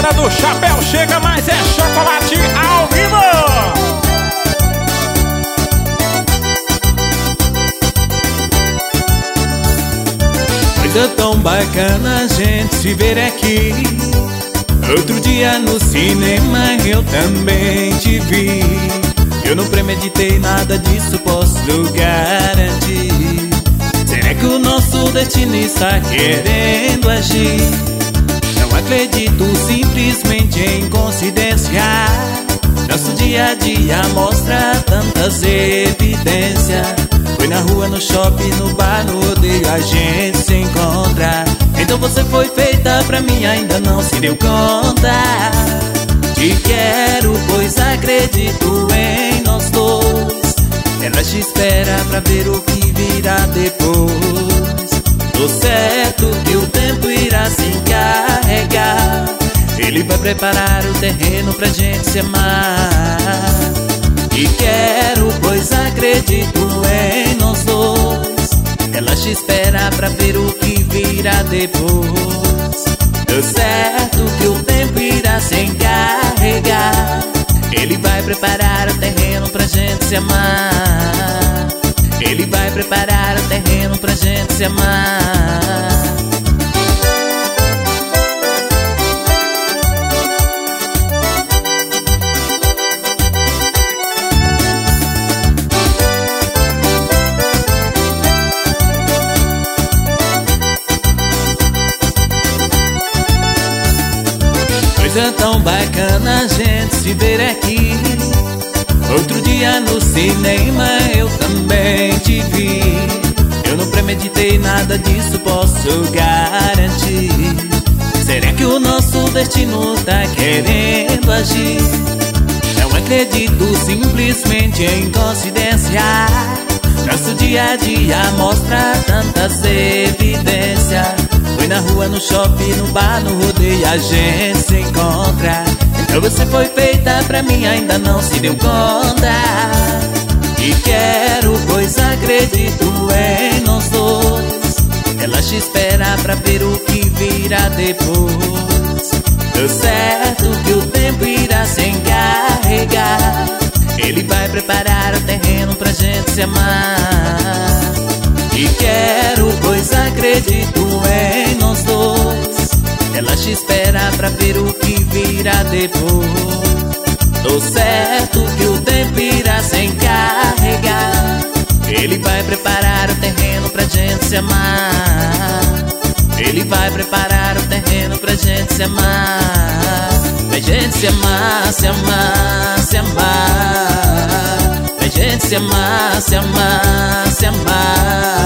galera do Chapéu chega, mas é chocolate ao vivo. Coisa tão bacana a gente se ver aqui. Outro dia no cinema eu também te vi. Eu não premeditei nada disso, posso garantir. Será que o nosso destino está querendo agir? Não acredito simplesmente em coincidência. Nosso dia a dia mostra tantas evidências. Foi na rua, no shopping, no bar, no rodeio a gente se encontra. Então você foi feita pra mim, ainda não se deu conta. Te quero, pois acredito em nós dois. Ela te espera pra ver o que virá depois. Tô certo que o tempo irá se encarregar. Ele vai preparar o terreno pra gente se amar. Te quero, pois acredito em nós dois. Ela te espera pra ver o que virá depois. Tô certo que o tempo irá se encarregar. Ele vai preparar o terreno pra gente se amar. Ele vai preparar o terreno pra gente se amar. Coisa tão bacana a gente se ver aqui. Outro dia no cinema eu também te vi. Eu não premeditei nada disso, posso garantir. Será que o nosso destino tá querendo agir? Não acredito simplesmente em coincidência. Nosso dia a dia mostra tantas evidências. Foi na rua, no shopping, no bar, no rodeio a gente se encontra. Então você foi feita pra mim, ainda não se deu conta. Te quero, pois acredito em nós dois. Ela te espera pra ver o que virá depois. Tô certo que o tempo irá se encarregar. Ele vai preparar o terreno pra gente se amar. Te quero, pois acredito em nós dois. Ela te espera pra ver o que virá depois. Tô certo que o tempo irá se encarregar. Ele vai preparar o terreno pra gente se amar. Ele vai preparar o terreno pra gente se amar. Pra gente se amar, se amar, se amar. Pra gente se amar, se amar, se amar.